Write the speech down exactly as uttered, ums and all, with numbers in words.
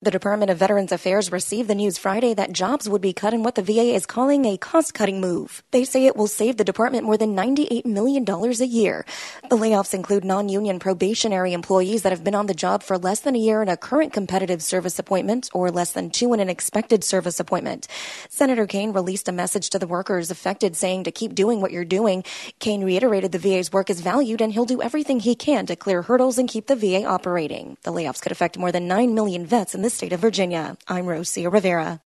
The Department of Veterans Affairs received the news Friday that jobs would be cut in what the V A is calling a cost-cutting move. They say it will save the department more than ninety-eight million dollars a year. The layoffs include non-union probationary employees that have been on the job for less than a year in a current competitive service appointment or less than two in an expected service appointment. Senator Kaine released a message to the workers affected saying to keep doing what you're doing. Kaine reiterated the V A's work is valued and he'll do everything he can to clear hurdles and keep the V A operating. The layoffs could affect more than nine million vets in the state of Virginia. I'm Rosia Rivera.